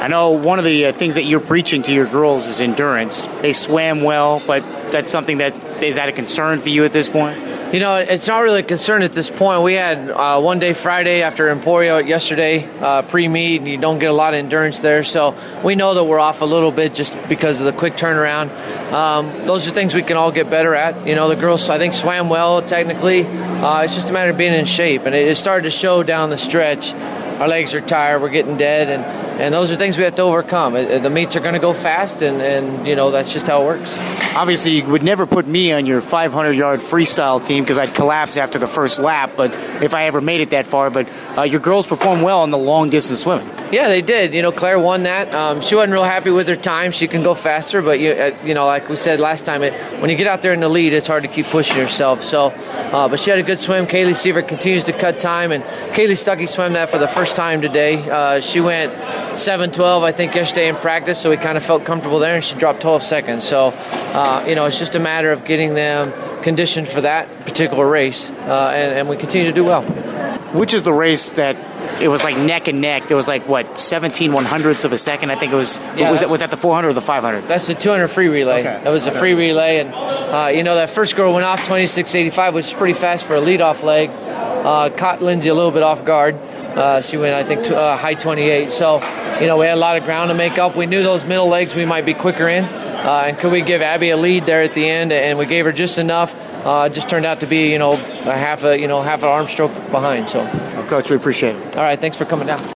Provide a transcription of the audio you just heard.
I know one of the things that you're preaching to your girls is endurance. They swam well, but that's something that is that a concern for you at this point? You know, it's not really a concern at this point. We had one day Friday after Emporio yesterday, pre-meet, and you don't get a lot of endurance there. So we know that we're off a little bit just because of the quick turnaround. Those are things we can all get better at. You know, the girls, I think, swam well technically. It's just a matter of being in shape. And it started to show down the stretch. Our legs are tired. We're getting dead. And those are things we have to overcome. The meets are going to go fast, and you know, that's just how it works. Obviously, you would never put me on your 500-yard freestyle team because I'd collapse after the first lap, but if I ever made it that far. But your girls performed well on the long-distance swimming. Yeah, they did. You know, Claire won that. She wasn't real happy with her time. She can go faster, but, you know, like we said last time, when you get out there in the lead, it's hard to keep pushing yourself. So, but she had a good swim. Kaylee Seaver continues to cut time, and Kaylee Stuckey swam that for the first time today. She went 7:12, I think, yesterday in practice, so we kind of felt comfortable there, and she dropped 12 seconds. So, you know, it's just a matter of getting them conditioned for that particular race, and we continue to do well. Which is the race that it was like neck and neck? There was like, what, 17 100ths of a second? I think it was. Yeah, was that the 400 or the 500? That's the 200 free relay. Okay. That was a free relay, and you know, that first girl went off 26:85, which is pretty fast for a leadoff leg. Caught Lindsay a little bit off guard. She went, I think, high 28. So, you know, we had a lot of ground to make up. We knew those middle legs we might be quicker in. And could we give Abby a lead there at the end? And we gave her just enough. Just turned out to be, you know, half an arm stroke behind. So, Coach, we appreciate it. All right, thanks for coming down.